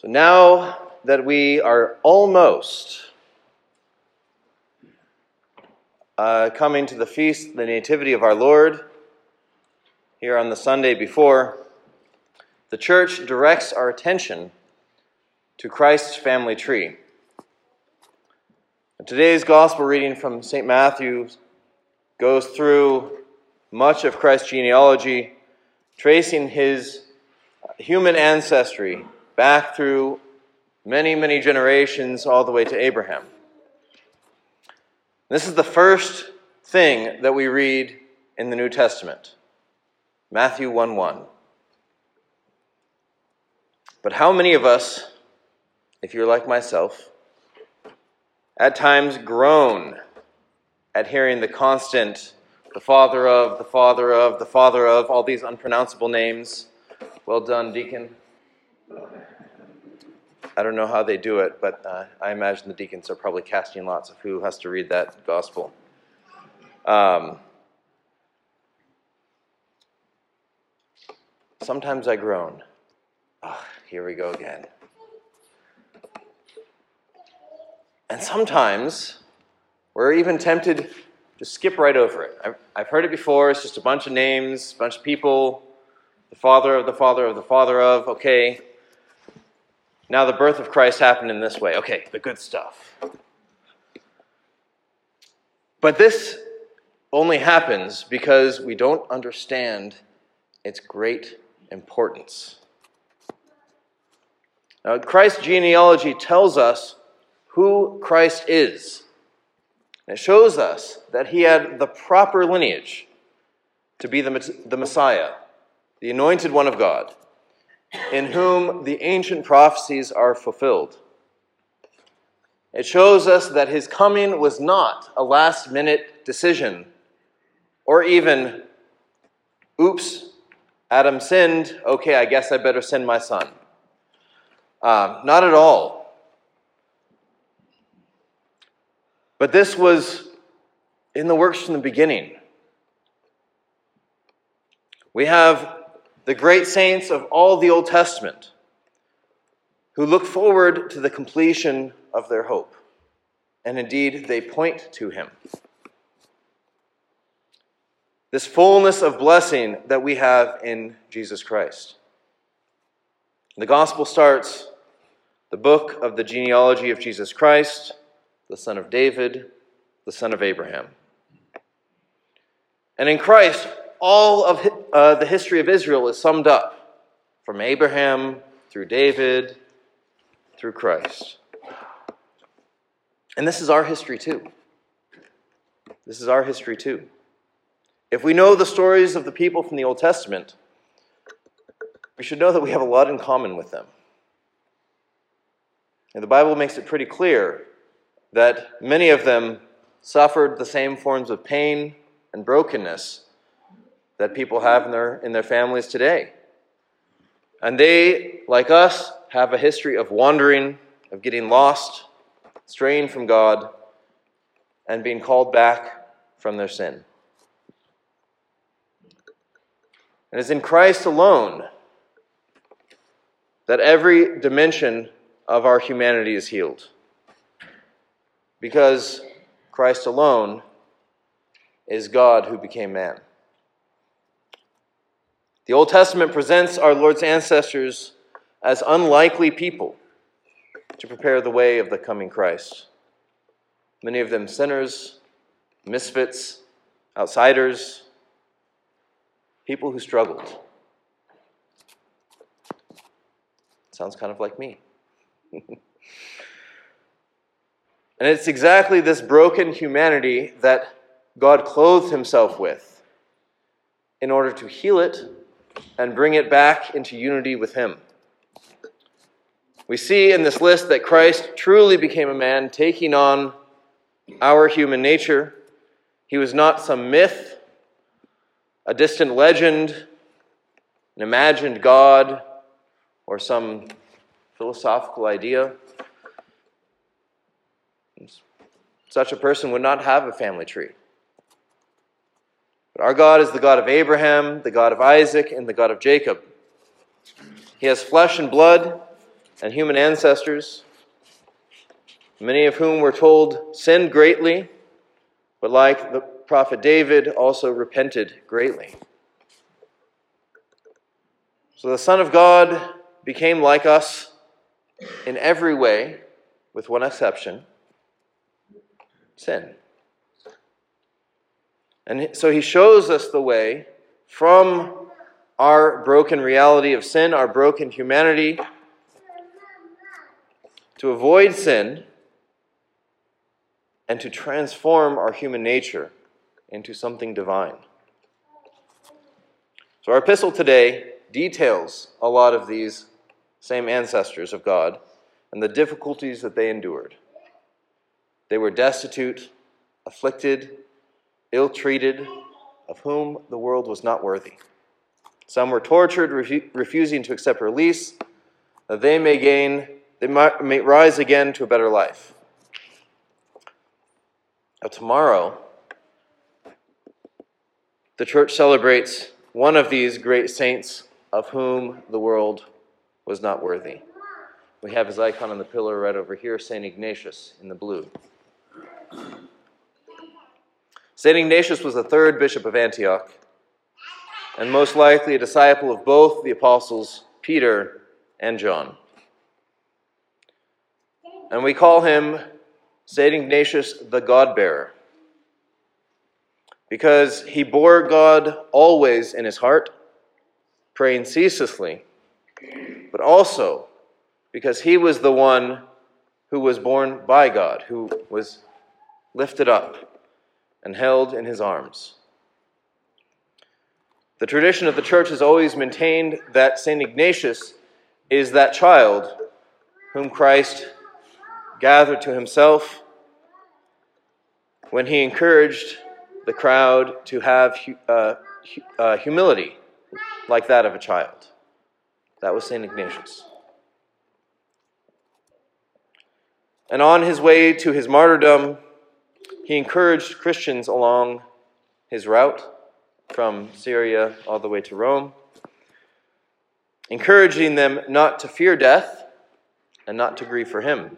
So now that we are almost coming to the feast, the Nativity of our Lord, here on the Sunday before, the Church directs our attention to Christ's family tree. Today's Gospel reading from St. Matthew goes through much of Christ's genealogy, tracing his human ancestry back through many, many generations all the way to Abraham. This is the first thing that we read in the New Testament, Matthew 1:1. But how many of us, if you're like myself, at times groan at hearing the constant, the father of, the father of, the father of, all these unpronounceable names. Well done, deacon. I don't know how they do it, but I imagine the deacons are probably casting lots of who has to read that gospel. Sometimes I groan. Oh, here we go again. And sometimes we're even tempted to skip right over it. I've heard it before. It's just a bunch of names, a bunch of people, the father of the father of the father of. Okay, now the birth of Christ happened in this way. Okay, the good stuff. But this only happens because we don't understand its great importance. Now, Christ's genealogy tells us who Christ is. It shows us that he had the proper lineage to be the Messiah, the anointed one of God, in whom the ancient prophecies are fulfilled. It shows us that his coming was not a last-minute decision, or even, oops, Adam sinned, okay, I guess I better send my son. Not at all. But this was in the works from the beginning. We have the great saints of all the Old Testament who look forward to the completion of their hope. And indeed, they point to him. This fullness of blessing that we have in Jesus Christ. The gospel starts the book of the genealogy of Jesus Christ, the son of David, the son of Abraham. And in Christ, all of the history of Israel is summed up, from Abraham through David, through Christ. And this is our history too. This is our history too. If we know the stories of the people from the Old Testament, we should know that we have a lot in common with them. And the Bible makes it pretty clear that many of them suffered the same forms of pain and brokenness that people have in their families today. And they, like us, have a history of wandering, of getting lost, straying from God, and being called back from their sin. And it's in Christ alone that every dimension of our humanity is healed. Because Christ alone is God who became man. The Old Testament presents our Lord's ancestors as unlikely people to prepare the way of the coming Christ. Many of them sinners, misfits, outsiders, people who struggled. Sounds kind of like me. And it's exactly this broken humanity that God clothed himself with in order to heal it and bring it back into unity with him. We see in this list that Christ truly became a man, taking on our human nature. He was not some myth, a distant legend, an imagined God, or some philosophical idea. Such a person would not have a family tree. But our God is the God of Abraham, the God of Isaac, and the God of Jacob. He has flesh and blood, and human ancestors, many of whom we're told sinned greatly, but like the prophet David, also repented greatly. So the Son of God became like us in every way, with one exception: sin. And so he shows us the way from our broken reality of sin, our broken humanity, to avoid sin and to transform our human nature into something divine. So our epistle today details a lot of these same ancestors of God and the difficulties that they endured. They were destitute, afflicted, ill-treated, of whom the world was not worthy. Some were tortured, refusing to accept release, that they may rise again to a better life. Now, tomorrow, the church celebrates one of these great saints of whom the world was not worthy. We have his icon on the pillar right over here, St. Ignatius in the blue. St. Ignatius was the third bishop of Antioch, and most likely a disciple of both the apostles Peter and John. And we call him St. Ignatius the God-bearer, because he bore God always in his heart, praying ceaselessly, but also because he was the one who was born by God, who was lifted up and held in his arms. The tradition of the church has always maintained that St. Ignatius is that child whom Christ gathered to himself when he encouraged the crowd to have humility like that of a child. That was St. Ignatius. And on his way to his martyrdom, he encouraged Christians along his route from Syria all the way to Rome, encouraging them not to fear death and not to grieve for him.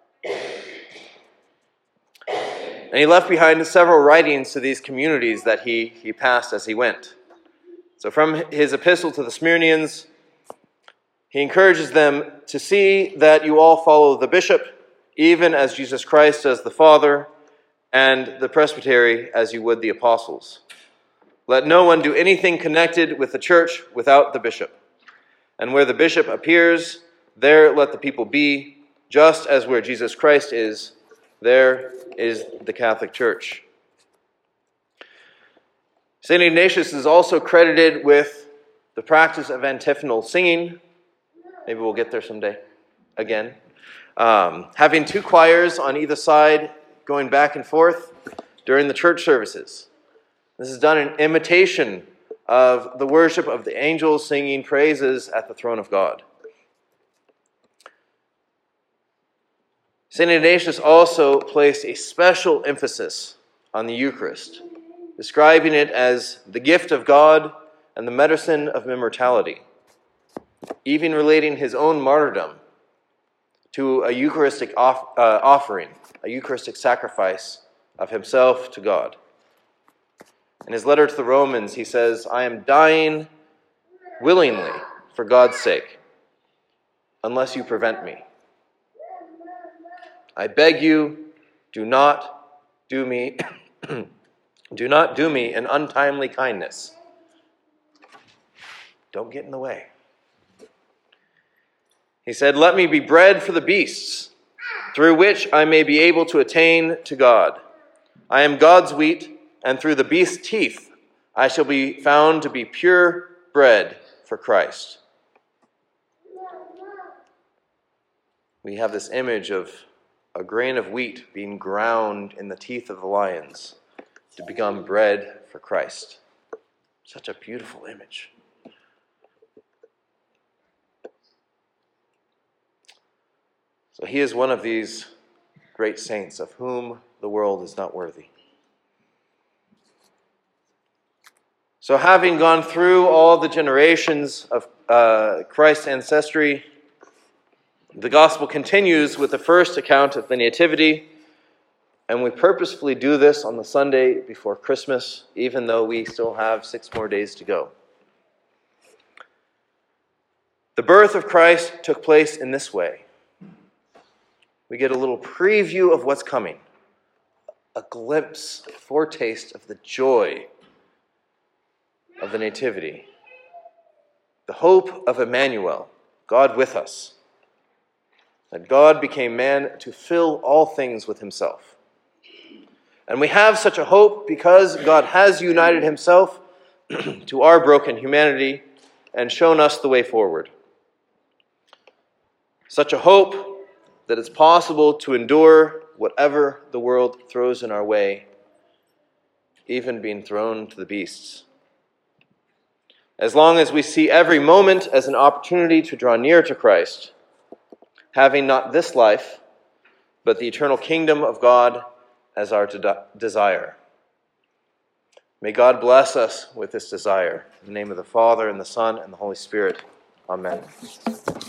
And he left behind several writings to these communities that he passed as he went. So from his epistle to the Smyrnians, he encourages them to see that you all follow the bishop, even as Jesus Christ does the Father, and the presbytery as you would the apostles. Let no one do anything connected with the church without the bishop. And where the bishop appears, there let the people be, just as where Jesus Christ is, there is the Catholic Church. St. Ignatius is also credited with the practice of antiphonal singing. Maybe we'll get there someday again. Having two choirs on either side going back and forth during the church services. This is done in imitation of the worship of the angels singing praises at the throne of God. St. Ignatius also placed a special emphasis on the Eucharist, describing it as the gift of God and the medicine of immortality, even relating his own martyrdom to a Eucharistic offering, a Eucharistic sacrifice of himself to God. In his letter to the Romans, he says, I am dying willingly for God's sake, unless you prevent me. I beg you, do not do me an untimely kindness. Don't get in the way. He said, let me be bread for the beasts, through which I may be able to attain to God. I am God's wheat, and through the beast's teeth I shall be found to be pure bread for Christ. We have this image of a grain of wheat being ground in the teeth of the lions to become bread for Christ. Such a beautiful image. So he is one of these great saints of whom the world is not worthy. So having gone through all the generations of Christ's ancestry, The gospel continues with the first account of the Nativity, and we purposefully do this on the Sunday before Christmas, even though we still have 6 more days to go. The birth of Christ took place in this way. We get a little preview of what's coming, a glimpse, a foretaste of the joy of the Nativity, the hope of Emmanuel, God with us, that God became man to fill all things with himself. And we have such a hope because God has united himself to our broken humanity and shown us the way forward. Such a hope that it's possible to endure whatever the world throws in our way, even being thrown to the beasts. As long as we see every moment as an opportunity to draw near to Christ, having not this life, but the eternal kingdom of God as our desire. May God bless us with this desire. In the name of the Father, and the Son, and the Holy Spirit. Amen.